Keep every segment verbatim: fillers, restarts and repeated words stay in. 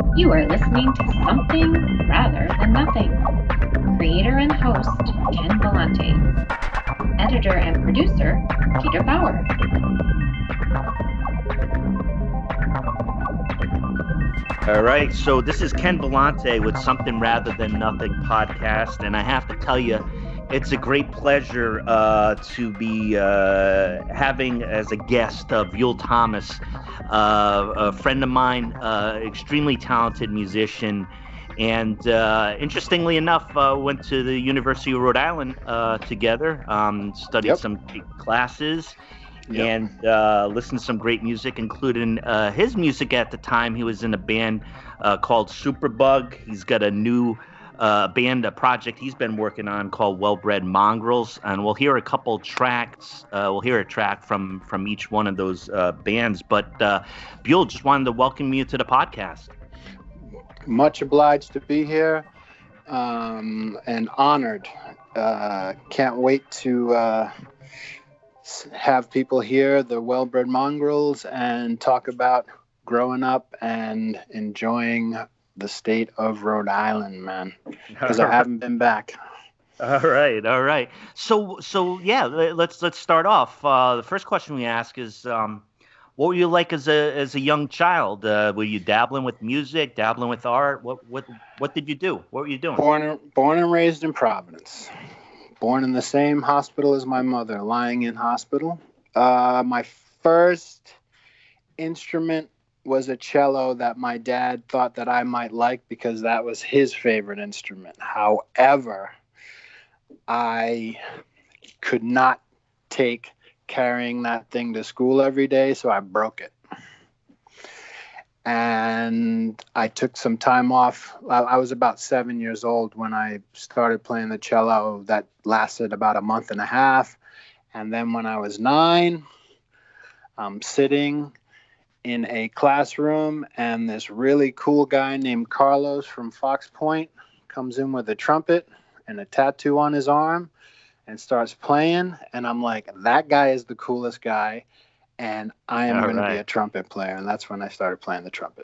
You are listening to Something Rather Than Nothing. Creator and host Ken Vellante. Editor and producer Peter Bauer. All right, so this is Ken Vellante with Something Rather Than Nothing podcast, and I have to tell you, it's a great pleasure uh, to be uh, having as a guest uh, Buell Thomas, uh, a friend of mine, uh, extremely talented musician, and uh, interestingly enough, uh, went to the University of Rhode Island uh, together, um, studied Yep. some great classes Yep. and uh, listened to some great music, including uh, his music at the time. He was in a band uh, called Superbug. He's got a new uh, band, a project he's been working on called Well Bred Mongrels, and we'll hear a couple tracks. Uh, we'll hear a track from from each one of those uh, bands. But uh, Buell, just wanted to welcome you to the podcast. Much obliged to be here, um, and honored. Uh, can't wait to uh, have people hear the Well Bred Mongrels and talk about growing up and enjoying the state of Rhode Island, man, because I haven't been back. All right, all right. So, so yeah, le- let's let's start off. Uh, the first question we ask is, um, what were you like as a as a young child? Uh, were you dabbling with music, dabbling with art? What what what did you do? What were you doing? Born, born and raised in Providence. Born in the same hospital as my mother, lying in hospital. Uh, my first instrument was a cello that my dad thought that I might like because that was his favorite instrument. However, I could not take carrying that thing to school every day, so I broke it. And I took some time off. I was about seven years old when I started playing the cello. That lasted about a month and a half. And then when I was nine, I'm sitting in a classroom, and this really cool guy named Carlos from Fox Point comes in with a trumpet and a tattoo on his arm and starts playing. And I'm like, that guy is the coolest guy, and I am All going to be right. a trumpet player. And that's when I started playing the trumpet.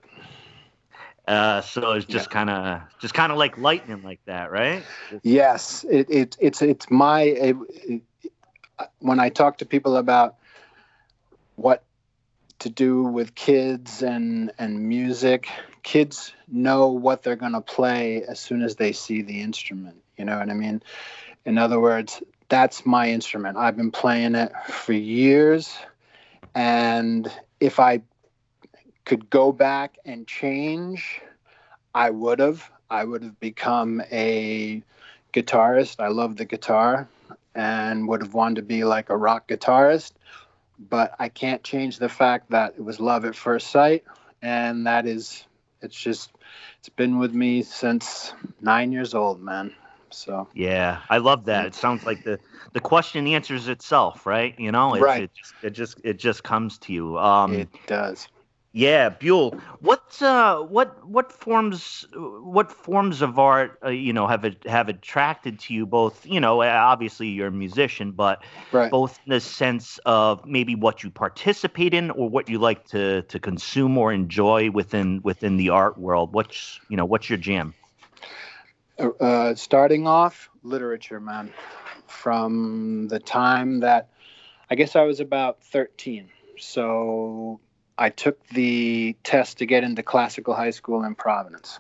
Uh, so it's Yeah. just kind of just kind of like lightning, like that, right? Just- Yes, it, it it's it's my it, it, when I talk to people about what to do with kids and and music, kids know what they're going to play as soon as they see the instrument. You know what I mean? In other words, that's my instrument. I've been playing it for years, and if I could go back and change, I would have. I would have become a guitarist. I love the guitar and would have wanted to be like a rock guitarist. But I can't change the fact that it was love at first sight. And that is, it's just, it's been with me since nine years old, man. So, Yeah, I love that. It sounds like the the question answers itself, right? You know, it's right. it just it just it just comes to you. Um, It does. yeah, Buell. What uh, what what forms what forms of art uh, you know have it, have attracted to you? Both, you know, obviously you're a musician, but Right. both in the sense of maybe what you participate in or what you like to to consume or enjoy within within the art world. What's you know what's your jam? Uh, starting off, literature, man. From the time that I guess I was about thirteen. So I took the test to get into classical high school in Providence.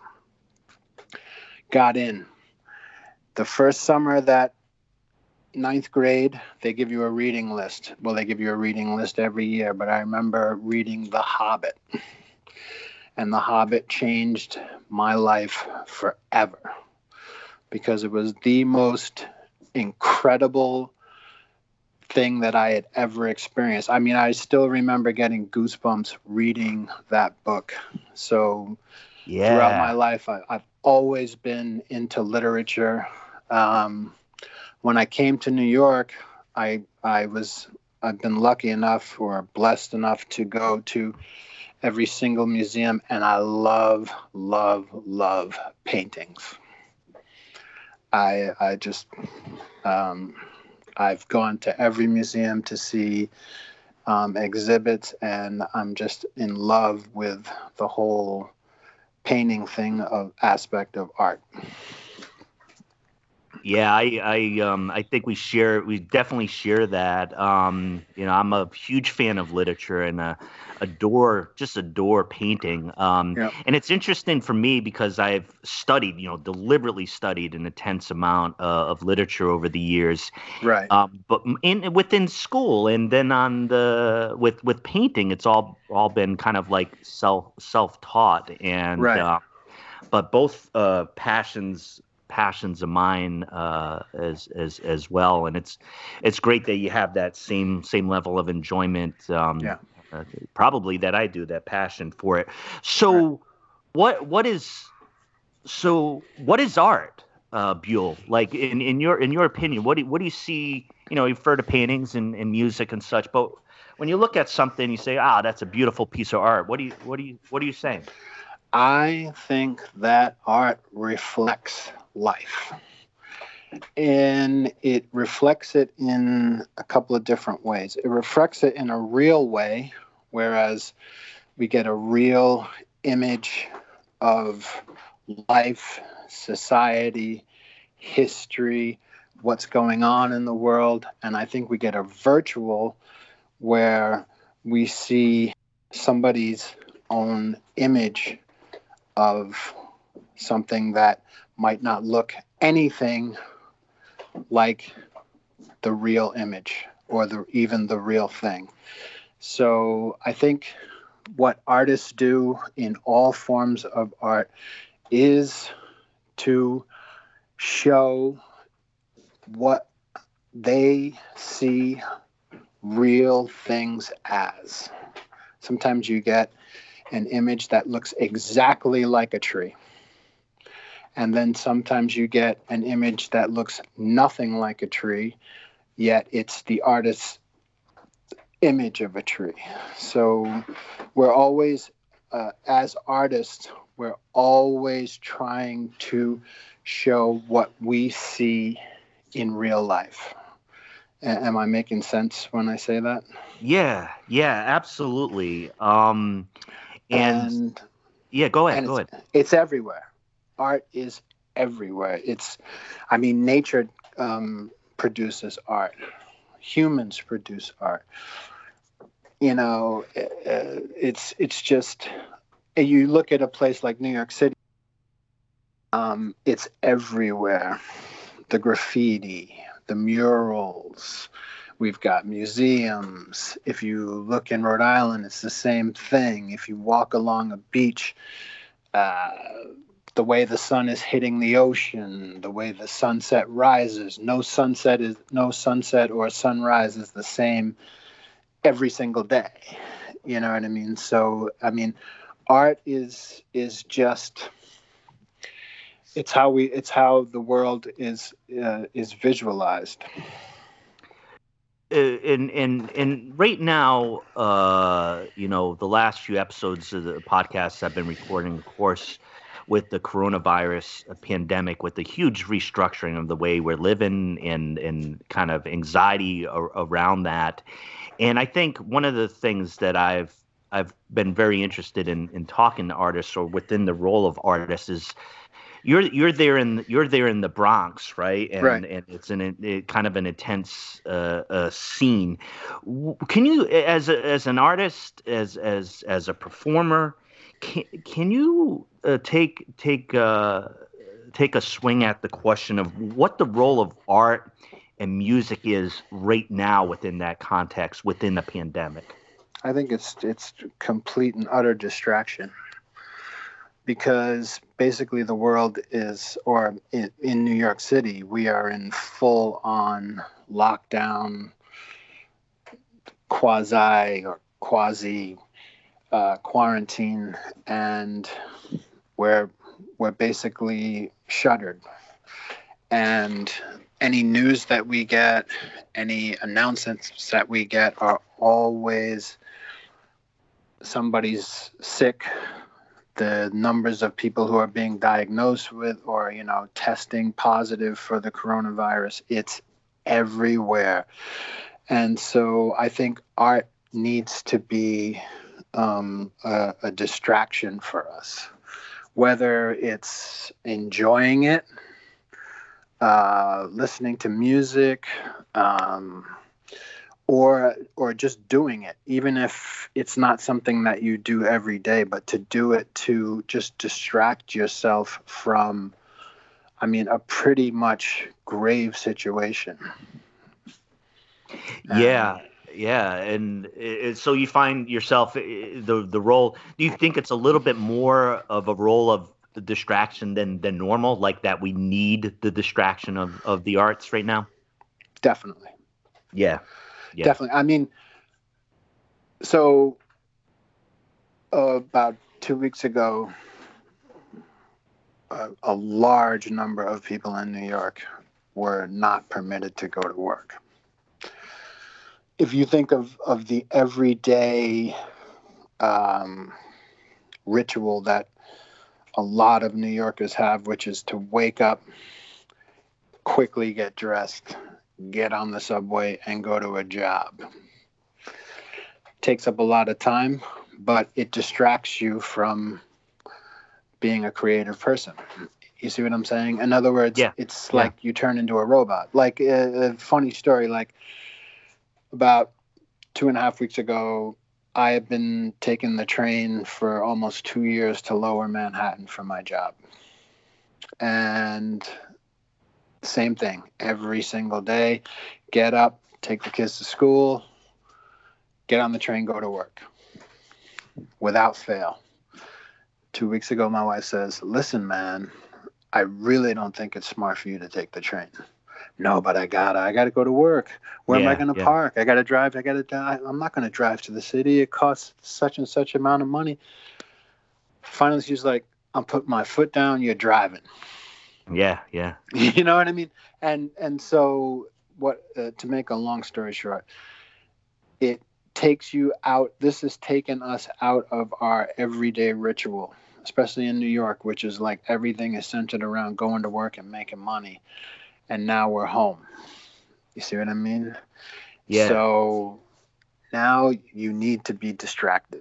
Got in. The first summer that ninth grade, they give you a reading list. Well, they give you a reading list every year, but I remember reading The Hobbit. And The Hobbit changed my life forever because it was the most incredible thing that I had ever experienced. I mean, I still remember getting goosebumps reading that book. So Yeah. throughout my life, I, I've always been into literature. Um, when I came to New York, I I was I've been lucky enough or blessed enough to go to every single museum, and I love, love, love paintings. I I just um, I've gone to every museum to see um, exhibits, and I'm just in love with the whole painting thing of aspect of art. Yeah, I, I, um, I think we share, we definitely share that. Um, you know, I'm a huge fan of literature and uh, adore, just adore painting. Um, Yeah. and it's interesting for me because I've studied, you know, deliberately studied an intense amount uh, of literature over the years. Right. Um, but in within school, and then on the with with painting, it's all all been kind of like self self taught, and Right. uh, but both uh, passions passions of mine uh, as as as well, and it's it's great that you have that same same level of enjoyment. Um, Yeah. uh, probably that I do, that passion for it. So Right. what what is so what is art, uh, Buell? Like in, in your in your opinion, what do what do you see? You know, you refer to paintings and, and music and such, but when you look at something, you say, "Ah, that's a beautiful piece of art." What do you what do you what are you saying? I think that art reflects life. And it reflects it in a couple of different ways. It reflects it in a real way, whereas we get a real image of life, society, history, what's going on in the world. And I think we get a virtual where we see somebody's own image of something that might not look anything like the real image or the even the real thing. So I think what artists do in all forms of art is to show what they see real things as. Sometimes you get an image that looks exactly like a tree. And then sometimes you get an image that looks nothing like a tree, yet it's the artist's image of a tree. So we're always, uh, as artists, we're always trying to show what we see in real life. A- am I making sense when I say that? Yeah, yeah, absolutely. Um, and, And yeah, go ahead, and go it's ahead. it's everywhere. Art is everywhere. It's, I mean, nature um, produces art. Humans produce art. You know, uh, it's it's just, you look at a place like New York City, um, it's everywhere. The graffiti, the murals. We've got museums. If you look in Rhode Island, it's the same thing. If you walk along a beach, uh, the way the sun is hitting the ocean, the way the sunset rises. No sunset is no sunset or sunrise is the same every single day. You know what I mean? So I mean, art is is just it's how we it's how the world is uh, is visualized. Uh, and and and right now, uh, you know, the last few episodes of the podcast I've been recording, of course, with the coronavirus uh, pandemic, with the huge restructuring of the way we're living and and kind of anxiety a- around that. And I think one of the things that I've I've been very interested in in talking to artists or within the role of artists is you're you're there in you're there in the Bronx, right? Right. And and it's an it, kind of an intense uh, uh, scene. W- Can you, as a, as an artist, as as as a performer, can can you uh, take take uh, take a swing at the question of what the role of art and music is right now within that context, within the pandemic? I think it's it's complete and utter distraction, because basically the world is, or in, in New York City, we are in full on lockdown, quasi or quasi uh, quarantine, and we're we're basically shuttered. And any news that we get, any announcements that we get are always somebody's sick, the numbers of people who are being diagnosed with or, you know, testing positive for the coronavirus. It's everywhere. And so I think art needs to be um, a, a distraction for us. whether it's enjoying it, uh, listening to music, um, or or just doing it, even if it's not something that you do every day, but to do it to just distract yourself from, I mean, a pretty much grave situation. Yeah, Um, yeah, and it, so you find yourself i- the the role. Do you think it's a little bit more of a role of the distraction than than normal, like that we need the distraction of of the arts right now? definitely, Yeah, yeah, definitely. I mean, so uh, about two weeks ago, a, a large number of people in New York were not permitted to go to work. If you think of, of the everyday um, ritual that a lot of New Yorkers have, which is to wake up, quickly get dressed, get on the subway, and go to a job. Takes up a lot of time, but it distracts you from being a creative person. You see what I'm saying? In other words, yeah, it's yeah. like you turn into a robot. Like a, a funny story, like about two and a half weeks ago, I have been taking the train for almost two years to Lower Manhattan for my job. And same thing, every single day, get up, take the kids to school, get on the train, go to work without fail. Two weeks ago, my wife says, listen, man, I really don't think it's smart for you to take the train. No, but I gotta, I gotta go to work. Where am I Yeah, going to yeah, park? I gotta drive. I gotta, die. I'm not going to drive to the city. It costs such and such amount of money. Finally, she's like, I'm putting my foot down. You're driving. yeah, yeah, You know what I mean? And and so what? Uh, to make a long story short, it takes you out. This has taken us out of our everyday ritual, especially in New York, which is like everything is centered around going to work and making money. And now we're home. You see what I mean? yeah. So now you need to be distracted.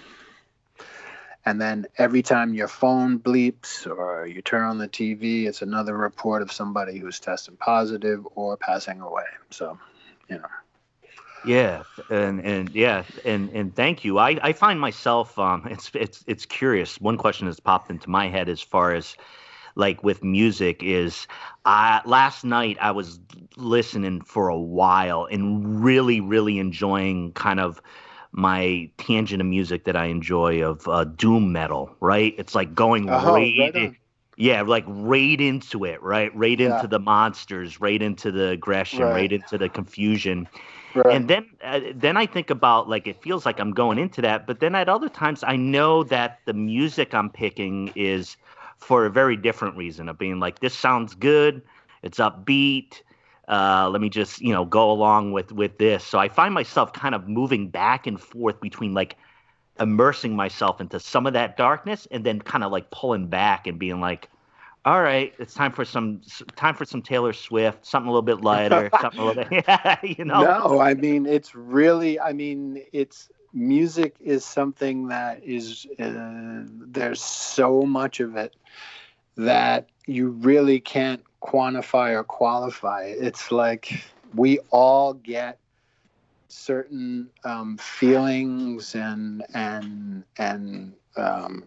And then every time your phone bleeps or you turn on the T V, it's another report of somebody who's tested positive or passing away. So, you know. Yeah, and and yeah, and and thank you. I I find myself um it's it's it's curious. One question that's popped into my head as far as like with music is I last night I was listening for a while and really really enjoying kind of my tangent of music that I enjoy of uh, doom metal, right? It's like going Oh, right right on. yeah, like right into it, right? Right Yeah, into the monsters, right into the aggression, right, right into the confusion. right. And then uh, then I think about like it feels like I'm going into that, but then at other times I know that the music I'm picking is for a very different reason of being like this sounds good, it's upbeat. Uh, let me just you know go along with with this. So I find myself kind of moving back and forth between like immersing myself into some of that darkness and then kind of like pulling back and being like, all right, it's time for some time for some Taylor Swift, something a little bit lighter, something a little bit, yeah, you know. No, I mean, it's really, I mean, it's music is something that is, uh, there's so much of it that you really can't quantify or qualify. It's like we all get certain um, feelings and and and um,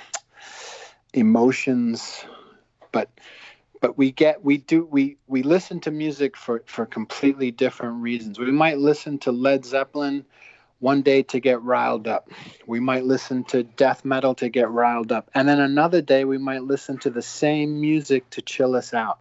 emotions, but but we get we do we we listen to music for for completely different reasons. We might listen to Led Zeppelin one day to get riled up. We might listen to death metal to get riled up. And then another day we might listen to the same music to chill us out.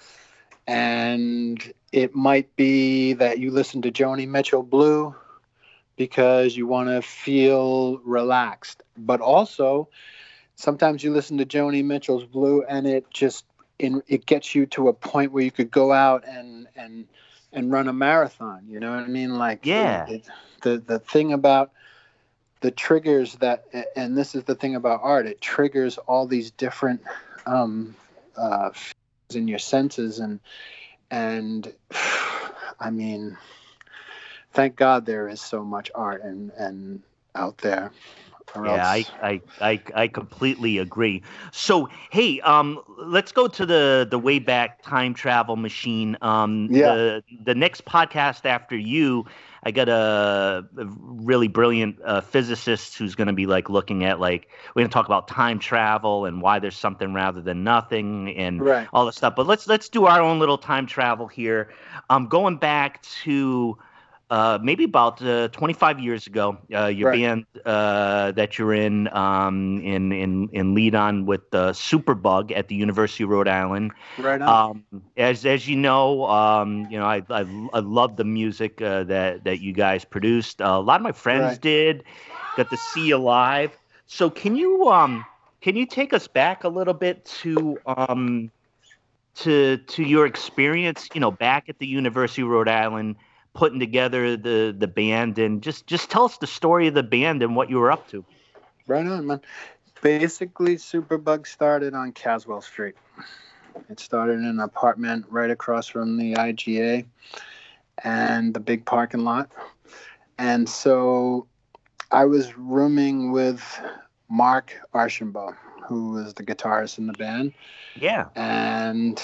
And it might be that you listen to Joni Mitchell Blue because you want to feel relaxed. But also, sometimes you listen to Joni Mitchell's Blue and it just in, it gets you to a point where you could go out and and and run a marathon. You know what I mean? Like it, Yeah, it, the the thing about the triggers that, and this is the thing about art, it triggers all these different um, uh, in your senses, and and I mean, thank God there is so much art and and out there. or Yeah, I, else. I, I, I completely agree. So, hey, um, let's go to the the Wayback Time Travel Machine. Um, Yeah, the the next podcast after you, I got a, a really brilliant uh, physicist who's going to be like looking at like we're going to talk about time travel and why there's something rather than nothing and right, all this stuff. But let's let's do our own little time travel here. Um, going back to uh, maybe about uh, twenty-five years ago, uh, your right, band uh, that you're in, um, in in in lead on with uh, Superbug at the University of Rhode Island. right on. Um, as as you know, um, you know I I, I love the music uh, that that you guys produced. Uh, a lot of my friends Right. did. Got to see you live. So can you um can you take us back a little bit to um to to your experience, you know, back at the University of Rhode Island, putting together the the band, and just just tell us the story of the band and what you were up to. Right on, man. Basically, Superbug started on Caswell Street. It started in an apartment right across from the I G A and the big parking lot. And so I was rooming with Mark Archambault, who was the guitarist in the band. Yeah. And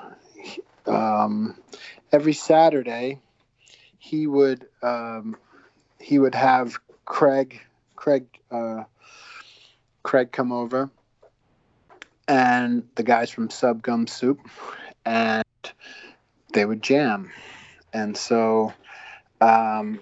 um, every Saturday, he would um, he would have Craig Craig uh, Craig come over, and the guys from Sub Gum Soup, and they would jam. And so um,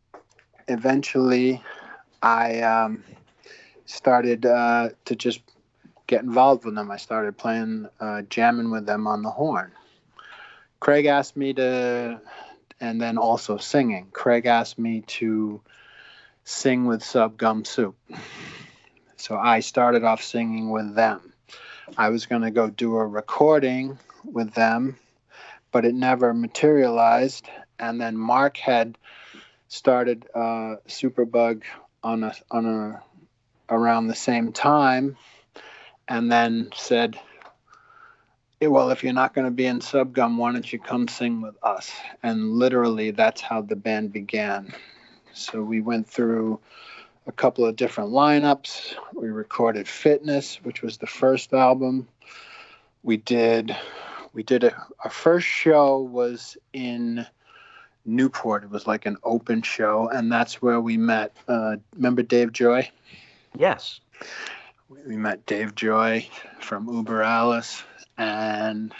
eventually I um, started uh, to just get involved with them. I started playing, uh, jamming with them on the horn. Craig asked me to, and then also singing. Craig asked me to sing with Sub Gum Soup. So I started off singing with them. I was going to go do a recording with them, but it never materialized. And then Mark had started uh, Superbug on a on a around the same time, and then said, "Hey, well, if you're not going to be in Subgum, why don't you come sing with us?" And literally, that's how the band began. So we went through a couple of different lineups. We recorded Fitness, which was the first album. We did we did a our first show was in Newport. It was like an open show, and that's where we met. Uh, remember Dave Joy? Yes. We met Dave Joy from Uber Alice, and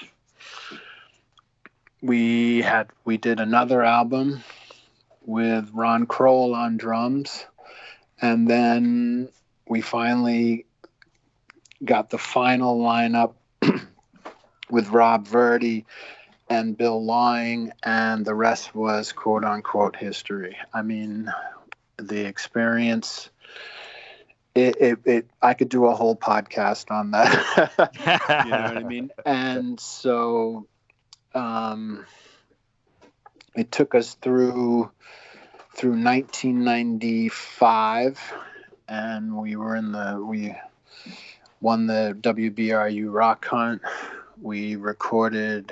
we had we did another album with Ron Kroll on drums, and then we finally got the final lineup with Rob Verdi and Bill Lawing, and the rest was quote unquote history. I mean, the experience. It, it, it, I could do a whole podcast on that. You know what I mean? And so um, it took us through through nineteen ninety-five, and we were in the we won the W B R U Rock Hunt. We recorded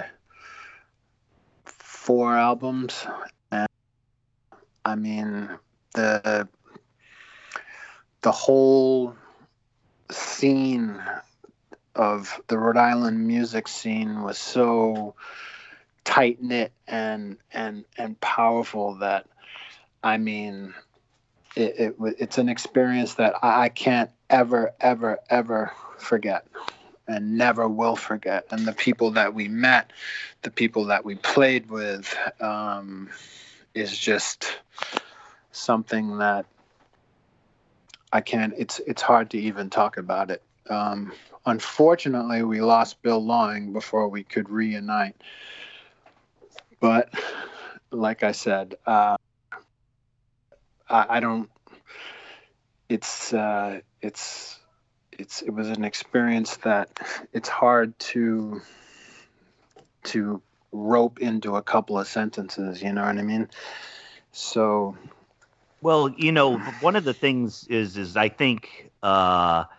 four albums, and I mean the the whole scene of the Rhode Island music scene was so tight knit and and and powerful that I mean it, it it's an experience that I, I can't ever ever ever forget and never will forget. And the people that we met, the people that we played with, um, is just something that I can't, it's it's hard to even talk about it. Um, unfortunately, we lost Bill Lawing before we could reunite. But like I said, uh, I, I don't, it's, uh, it's, it's, it was an experience that it's hard to, to rope into a couple of sentences, you know what I mean? So, Well, you know, one of the things is is I think uh,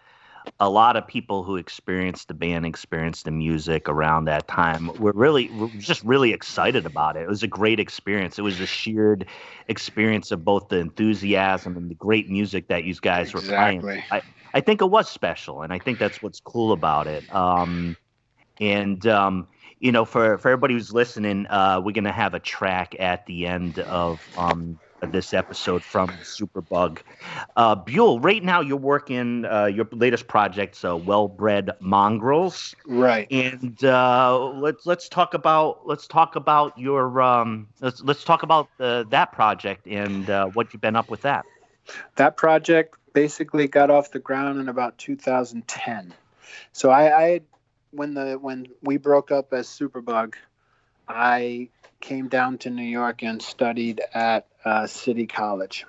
a lot of people who experienced the band, experienced the music around that time were really were just really excited about it. It was a great experience. It was a shared experience of both the enthusiasm and the great music that you guys were Exactly. playing. I, I think it was special, and I think that's what's cool about it. Um, and um, you know, for for everybody who's listening, uh, we're gonna have a track at the end of um, of this episode from Superbug. Uh, Buell, right now you're working uh, your latest project's uh, Well-Bred Mongrels, Right. and uh, let's let's talk about let's talk about your um, let's let's talk about uh, that project and uh, what you've been up with that. That project basically got off the ground in about two thousand ten. So I, I when the when we broke up as Superbug, I came down to New York and studied at uh, City College.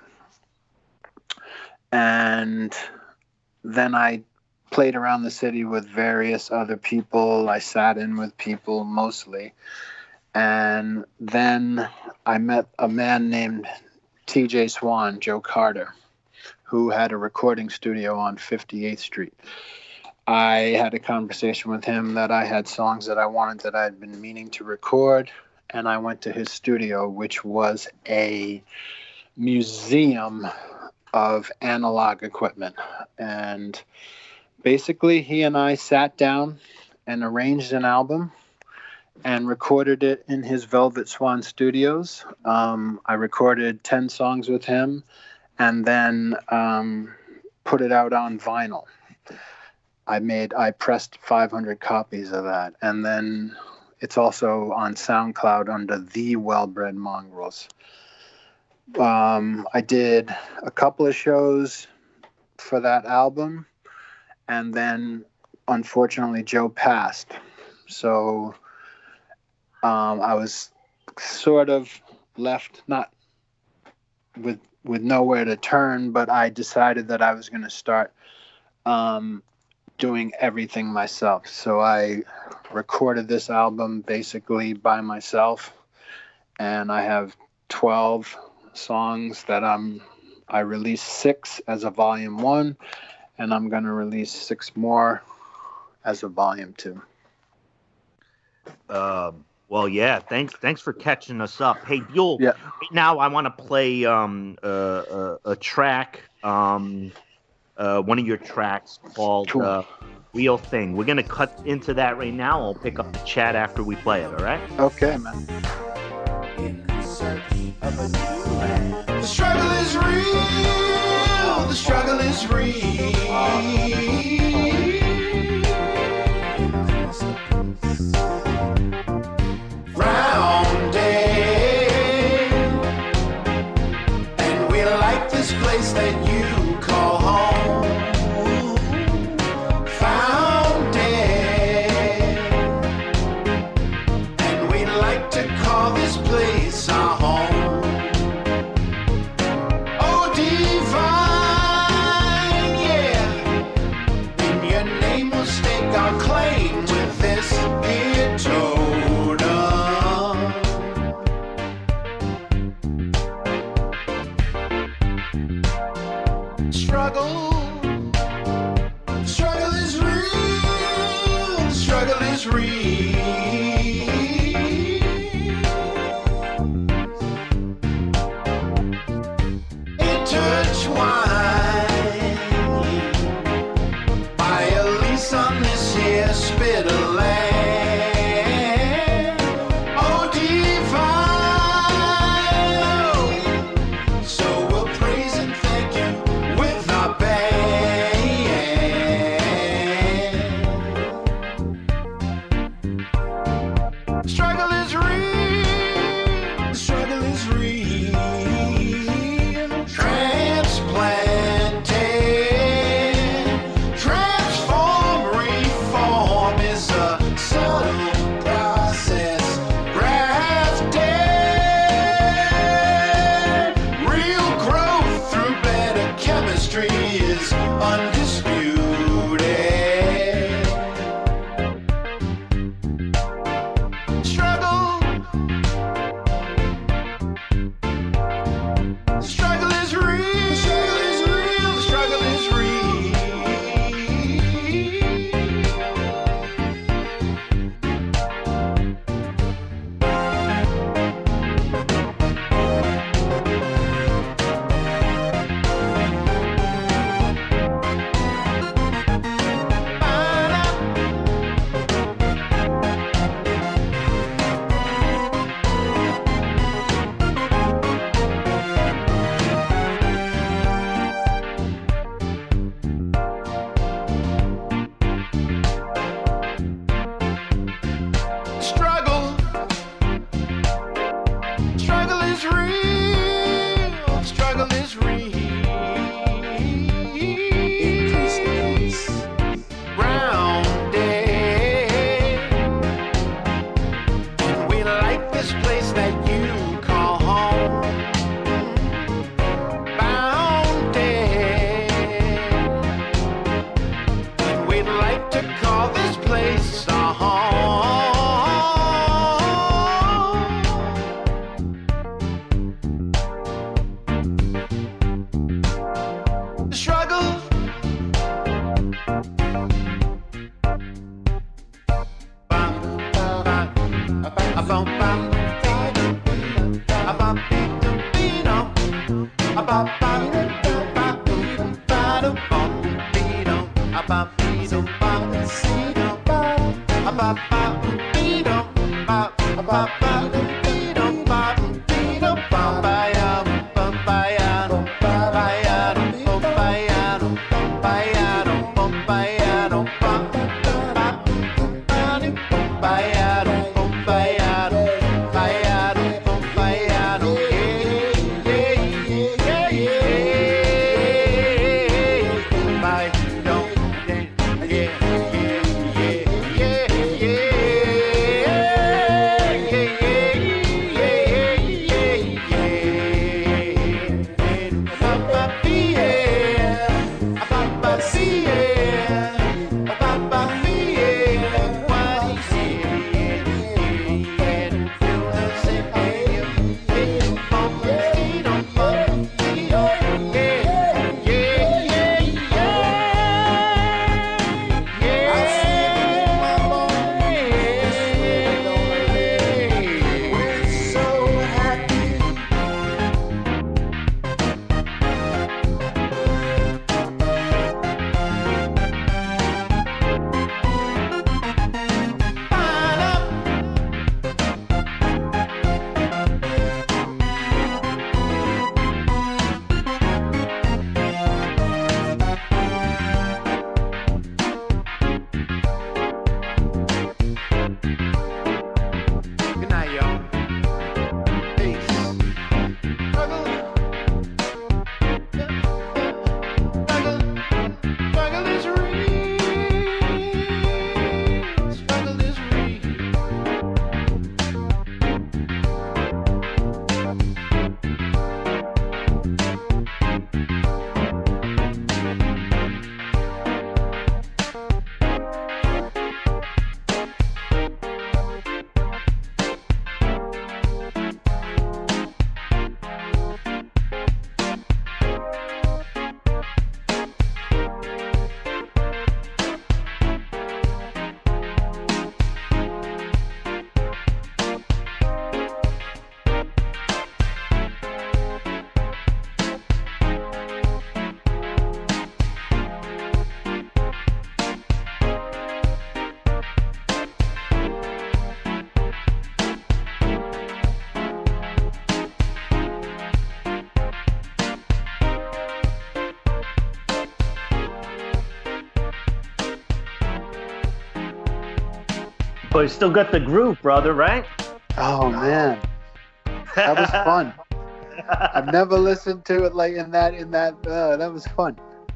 And then I played around the city with various other people. I sat in with people mostly. And then I met a man named T J Swan, Joe Carter, who had a recording studio on fifty-eighth Street. I had a conversation with him that I had songs that I wanted that I'd been meaning to record. And I went to his studio, which was a museum of analog equipment. And basically, he and I sat down and arranged an album and recorded it in his Velvet Swan Studios. Um, I recorded ten songs with him and then um, put it out on vinyl. I made, I pressed five hundred copies of that. And then it's also on SoundCloud under The Well-Bred Mongrels. Um, I did a couple of shows for that album, and then unfortunately Joe passed. So um, I was sort of left not with with nowhere to turn, but I decided that I was going to start um, doing everything myself. So I recorded this album basically by myself, and I have twelve songs that I'm I released six as a volume one, and I'm going to release six more as a volume two. Um, well, yeah. Thanks. Thanks for catching us up. Hey, Buell. Yeah. Right now, I want to play um, uh, a, a track. Um, uh, one of your tracks called Cool. uh, "Real Thing." We're gonna cut into that right now. I'll pick up the chat after we play it. All right. Okay, man. In search of a new land. The struggle is real. The struggle is real. Grounded, and we like this place that you call home. Founded, and we like to call this place our home. Oh, divine, yeah. In your name we'll stake our claim with this here totem. Struggle, struggle is real. Struggle is real. Intertwined by a lease on this here spit of land. Oh, divine. So we'll praise and thank you with our band. Struggle is real. Struggle is real. Transplanted, transform, reform is a But you still got the groove, brother, right? Oh man, that was fun. I've never listened to it like in that in that. Uh, that was fun.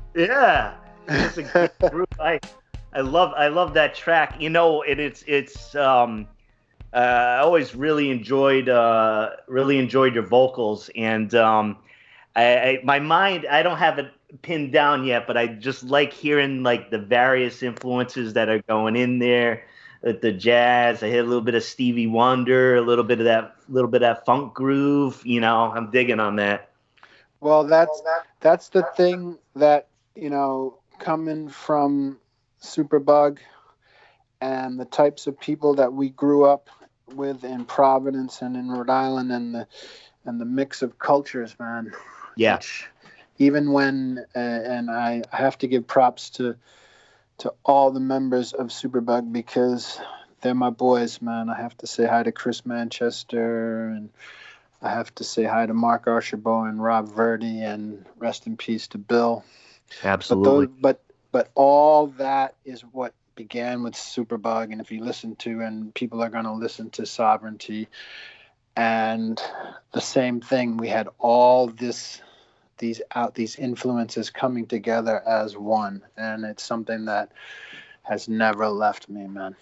Yeah, it's a good groove. I I love I love that track. You know, and it's it's. Um, uh, I always really enjoyed uh, really enjoyed your vocals, and um, I, I my mind I don't have it pinned down yet, but I just like hearing like the various influences that are going in there. The jazz, I hit a little bit of Stevie Wonder, a little bit of that, little bit of that funk groove. You know, I'm digging on that. Well, that's that's the thing that, you know, coming from Superbug and the types of people that we grew up with in Providence and in Rhode Island, and the and the mix of cultures, man. Yeah. Which, even when uh, and I have to give props to. to all the members of Superbug, because they're my boys, man. I have to say hi to Chris Manchester, and I have to say hi to Mark Archambault and Rob Verdi, and rest in peace to Bill. Absolutely. But, those, but but all that is what began with Superbug, and if you listen to, and people are going to listen to Sovereignty, and the same thing, we had all this these out these influences coming together as one, and it's something that has never left me, man.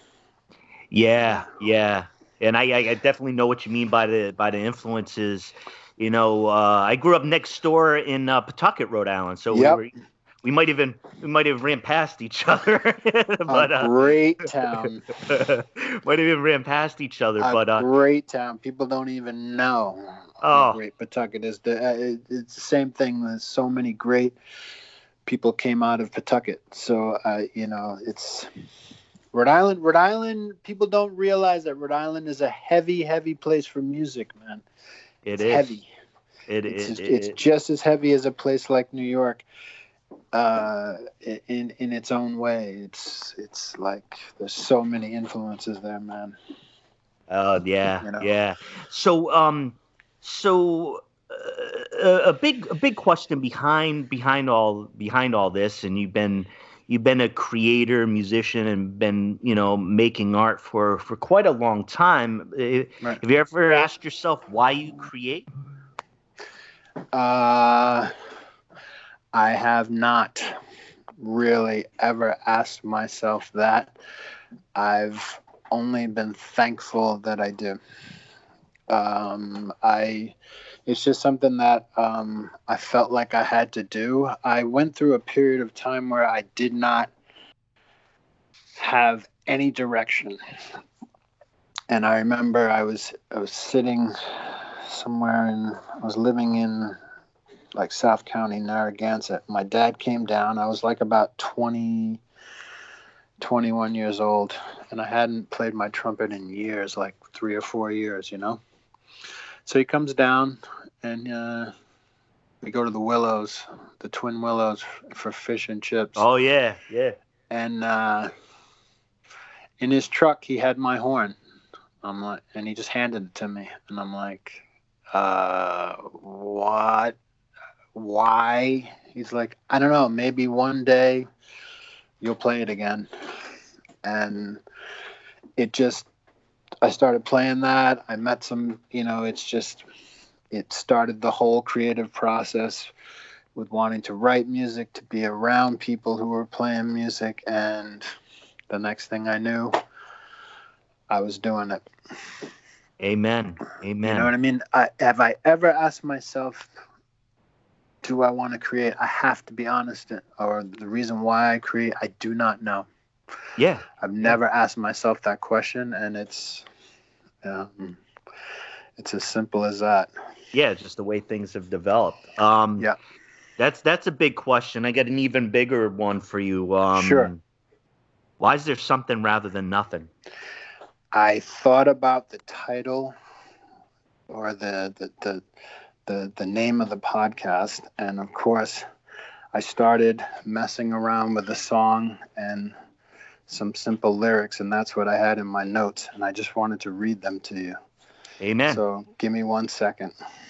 Yeah, yeah, and I, I definitely know what you mean by the by the influences. You know, uh, I grew up next door in uh, Pawtucket, Rhode Island, so yep. we were, we might even we might have ran past each other. but, a uh, great town. Might have even ran past each other, a but uh, great town. People don't even know. Oh, how great Pawtucket is. The, uh, it, it's the same thing. There's so many great people came out of Pawtucket. So, uh, you know, it's Rhode Island. Rhode Island, people don't realize that Rhode Island is a heavy, heavy place for music, man. It it's is. heavy. It it's, is. It's, it's just as heavy as a place like New York. uh, in in its own way. It's it's like there's so many influences there, man. Oh yeah, You know. yeah. So um, so uh, a a big a big question behind behind all behind all this, and you've been you've been a creator, musician, and been you know making art for for quite a long time. Eh, Right. Have you ever asked yourself why you create? Uh, I have not really ever asked myself that. I've only been thankful that I do. Um, I, it's just something that um, I felt like I had to do. I went through a period of time where I did not have any direction, and I remember I was I was sitting somewhere in I was living in like South County, Narragansett. My dad came down. I was like about twenty, twenty-one years old, and I hadn't played my trumpet in years, like three or four years, you know. So he comes down, and uh, we go to the Willows, the Twin Willows, for fish and chips. Oh yeah, yeah. And uh, in his truck, he had my horn. I'm like, and he just handed it to me, and I'm like, uh, what? Why? He's like, I don't know. Maybe one day you'll play it again. And it just, I started playing that. I met some, you know, it's just, it started the whole creative process with wanting to write music, to be around people who were playing music. And the next thing I knew, I was doing it. Amen. Amen. You know what I mean? I, have I ever asked myself, do I want to create? I have to be honest, or the reason why I create, I do not know. Yeah. I've never asked myself that question, and it's, yeah, it's as simple as that. Yeah, just the way things have developed. Um, yeah. That's that's a big question. I got an even bigger one for you. Um, Sure. Why is there something rather than nothing? I thought about the title or the the the the, the name of the podcast, and of course, I started messing around with the song and some simple lyrics, and that's what I had in my notes, and I just wanted to read them to you. Amen. So give me one second.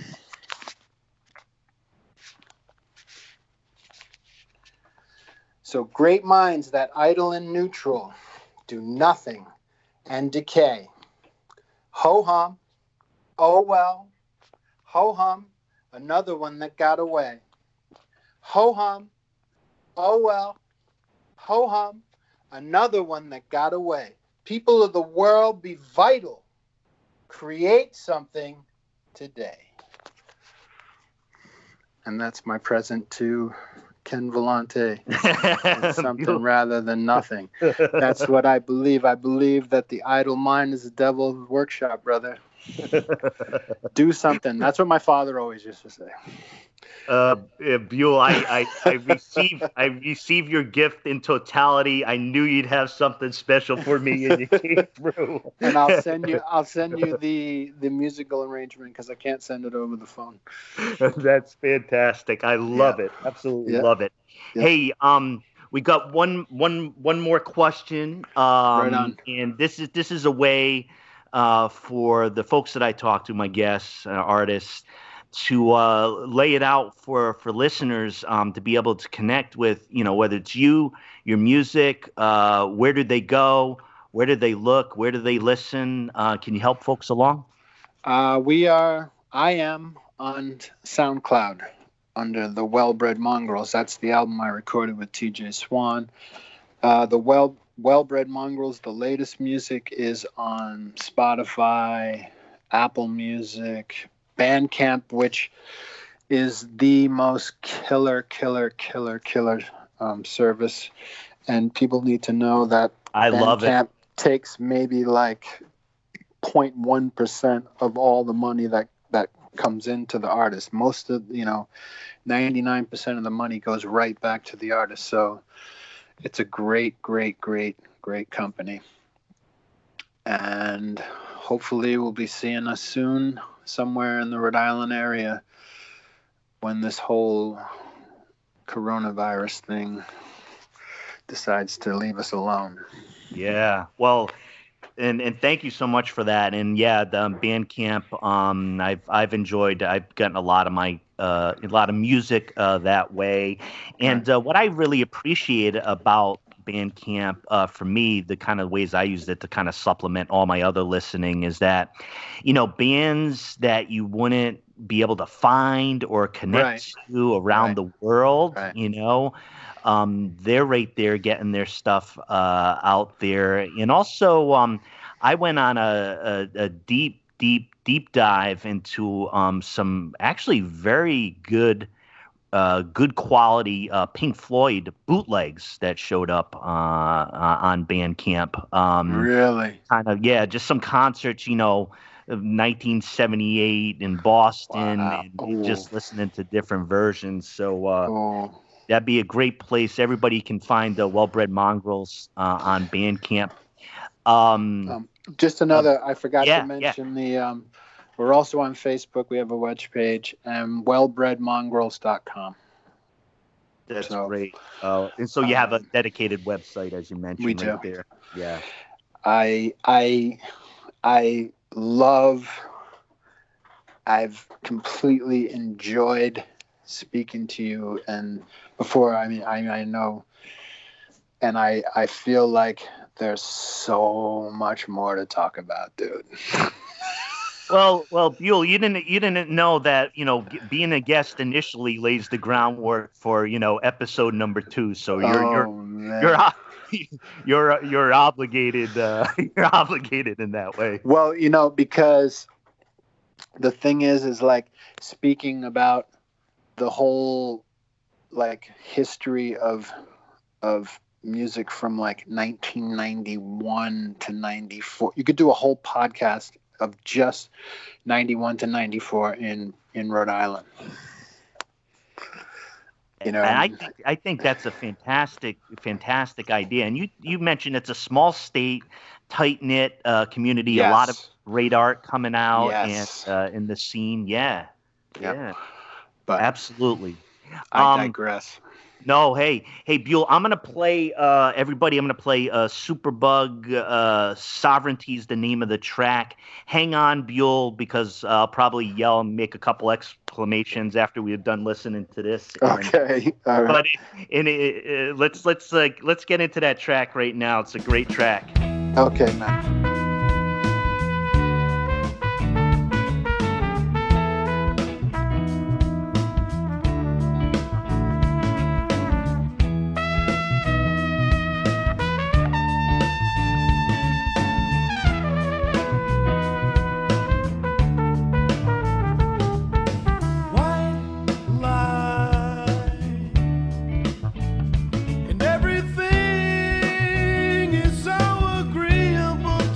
So great minds that idle and neutral do nothing and decay. Ho-hum, oh well, ho-hum, another one that got away. Ho-hum, oh well, ho-hum, another one that got away. People of the world, be vital. Create something today. And that's my present to Ken Vellante. It's something rather than nothing. That's what I believe. I believe that the idle mind is the devil's workshop, brother. Do something. That's what my father always used to say. Uh, Buell, I, I, I receive I receive your gift in totality. I knew you'd have something special for me, and you came through. And I'll send you I'll send you the the musical arrangement because I can't send it over the phone. That's fantastic. I love Yeah. it. Absolutely Yeah. love it. Yeah. Hey, um, we got one one one more question. Um, Right on. And this is this is a way uh, for the folks that I talk to, my guests, uh, artists, to uh, lay it out for for listeners um, to be able to connect with, you know, whether it's you, your music, uh, where did they go, where did they look, where do they listen? Uh, can you help folks along? Uh, we are, I am on SoundCloud under the Well-Bred Mongrels. That's the album I recorded with T J Swan. Uh, the Well Well-Bred Mongrels, the latest music is on Spotify, Apple Music, Bandcamp, which is the most killer, killer, killer, killer um, service. And people need to know that I love it. Bandcamp takes maybe like zero point one percent of all the money that, that comes into the artist. Most of, you know, ninety-nine percent of the money goes right back to the artist. So it's a great, great, great, great company. And hopefully we'll be seeing us soon somewhere in the Rhode Island area when this whole coronavirus thing decides to leave us alone. Yeah. Well, and and thank you so much for that. And yeah, the um, Bandcamp, um, I've I've enjoyed. I've gotten a lot of my uh, a lot of music uh, that way. And uh, what I really appreciate about Bandcamp, uh, for me, the kind of ways I used it to kind of supplement all my other listening is that, you know, bands that you wouldn't be able to find or connect Right. to around Right. the world, Right. you know, um, they're right there getting their stuff uh, out there. And also, um, I went on a, a, a deep, deep, deep dive into um, some actually very good Uh, good quality uh, Pink Floyd bootlegs that showed up uh, uh, on Bandcamp. Um, Really? Kind of, yeah, just some concerts, you know, of nineteen seventy-eight in Boston, Wow. and Ooh. just listening to different versions. So uh, Oh, that'd be a great place. Everybody can find the Well Bred Mongrels uh, on Bandcamp. Um, um, just another. I forgot yeah, to mention the. Um, we're also on Facebook. We have a wedge page, and well bred mongrels dot com. that's so, great. Uh, and so you have a um, dedicated website, as you mentioned, we right do. there. Yeah. I I I love. I've completely enjoyed speaking to you, and before I mean I I know, and I I feel like there's so much more to talk about, dude. Well, well, Buell, you didn't you didn't know that, you know, g- being a guest initially lays the groundwork for, you know, episode number two. So you're oh you're man. you're o- you're you're obligated uh, you're obligated in that way. Well, you know, because the thing is, is like speaking about the whole like history of of music from like nineteen ninety-one to ninety-four. You could do a whole podcast of just ninety-one to ninety-four in in Rhode Island. You know, And I think I think that's a fantastic fantastic idea. And you you mentioned it's a small state, tight knit uh, community, a lot of Yes. great art coming out Yes. and uh, in the scene. Yeah, Yep. yeah, But absolutely. I Um, digress. No, hey, hey, Buell, I'm gonna play. Uh, everybody, I'm gonna play uh, Superbug. Uh, Sovereignty's the name of the track. Hang on, Buell, because uh, I'll probably yell and make a couple exclamations after we're done listening to this. And- Okay. All right. But in, uh, let's let's uh, let's get into that track right now. It's a great track. Okay, man. White light, and everything is so agreeable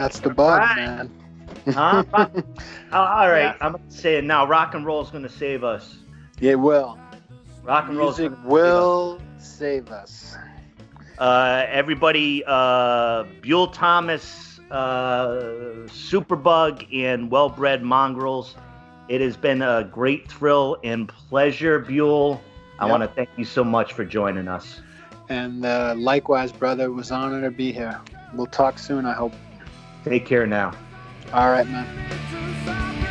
That's the bug, Right. man. Huh? Uh, all right, Yeah. I'm gonna say it now. Rock and roll is gonna save us. It will. Rock and roll is Music gonna will save us. save us. Uh, everybody, uh, Buell Thomas, uh, Superbug, and Well-Bred Mongrels. It has been a great thrill and pleasure, Buell. I Yep. want to thank you so much for joining us. And uh, likewise, brother, it was an honor to be here. We'll talk soon, I hope. Take care now. All right, man.